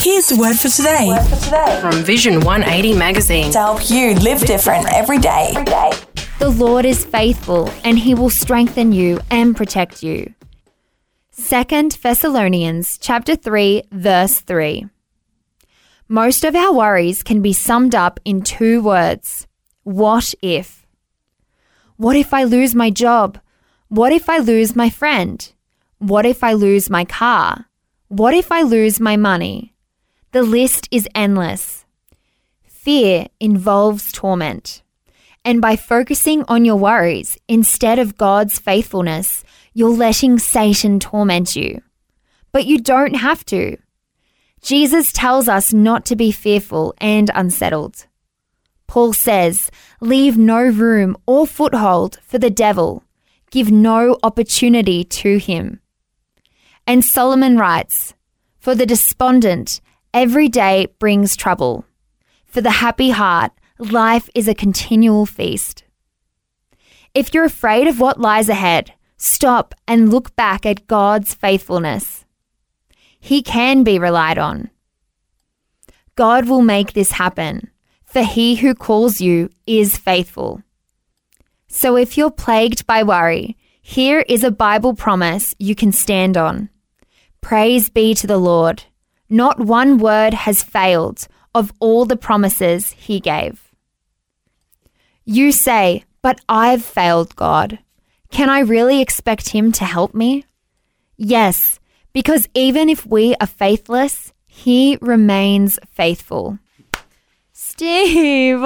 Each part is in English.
Here's the word for today. From Vision 180 magazine. To help you live different every day. The Lord is faithful, and he will strengthen you and protect you. 2 Thessalonians chapter 3, verse 3. Most of our worries can be summed up in 2 words. What if? What if I lose my job? What if I lose my friend? What if I lose my car? What if I lose my money? The list is endless. Fear involves torment. And by focusing on your worries instead of God's faithfulness, you're letting Satan torment you. But you don't have to. Jesus tells us not to be fearful and unsettled. Paul says, leave no room or foothold for the devil. Give no opportunity to him. And Solomon writes, for the despondent, every day brings trouble. For the happy heart, life is a continual feast. If you're afraid of what lies ahead, stop and look back at God's faithfulness. He can be relied on. God will make this happen, for he who calls you is faithful. So if you're plagued by worry, here is a Bible promise you can stand on. Praise be to the Lord. Not one word has failed of all the promises he gave. You say, but I've failed, God. Can I really expect him to help me? Yes, because even if we are faithless, he remains faithful. Steve!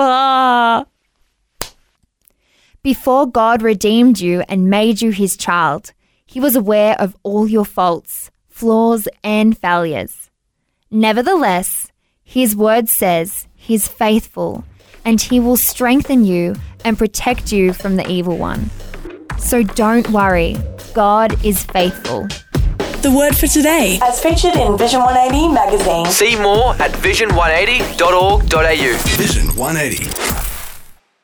Before God redeemed you and made you his child, he was aware of all your faults, flaws, and failures. Nevertheless, his word says he's faithful and he will strengthen you and protect you from the evil one. So don't worry, God is faithful. The word for today, as featured in Vision 180 magazine. See more at vision180.org.au. Vision 180.